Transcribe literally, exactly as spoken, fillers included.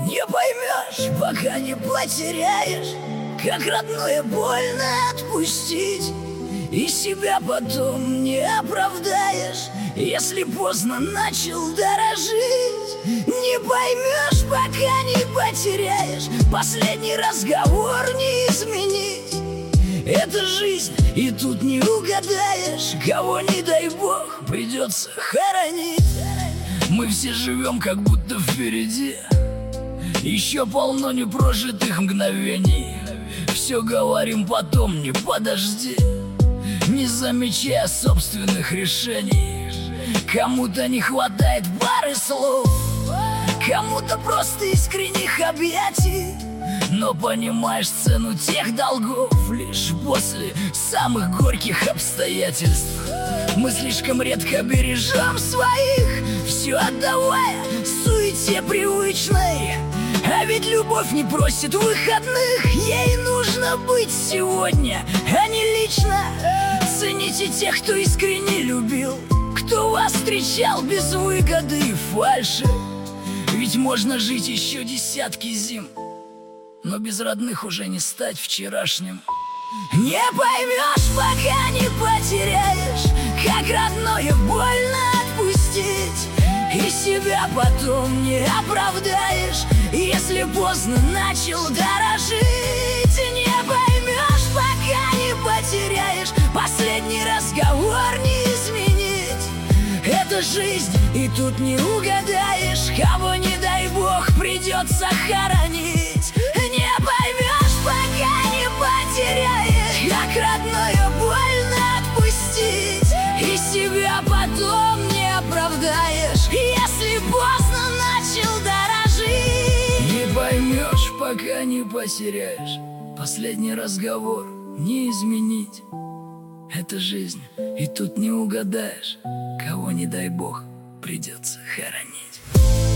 Не поймешь, пока не потеряешь, как родное больно отпустить. И себя потом не оправдаешь, если поздно начал дорожить. Не поймешь, пока не потеряешь, последний разговор не изменить. Это жизнь, и тут не угадаешь, кого, не дай бог, придется хоронить. Мы все живем, как будто впереди еще полно непрожитых мгновений. Все говорим потом, не подожди, не замечая собственных решений. Кому-то не хватает пары слов, кому-то просто искренних объятий. Но понимаешь цену тех долгов лишь после самых горьких обстоятельств. Мы слишком редко бережем своих, все отдавая суете привычной. А ведь любовь не просит выходных, ей нужно быть сегодня, а не лично. Цените тех, кто искренне любил, кто вас встречал без выгоды и фальши. Ведь можно жить еще десятки зим, но без родных уже не стать вчерашним. Не поймешь, пока не потеряешь, как родное больно отпустить. И себя потом не оправдаешь, если поздно начал дорожить. Не поймешь, пока не потеряешь, последний разговор не изменить. Это жизнь, и тут не угадаешь, кого, не дай бог, придется хоронить. Не поймешь, пока не потеряешь, как родное больно отпустить. И себя потом не оправдаешь, если поздно начал дорожить. Не поймешь, пока не потеряешь, последний разговор не изменить. Это жизнь, и тут не угадаешь, кого, не дай бог, придется хоронить.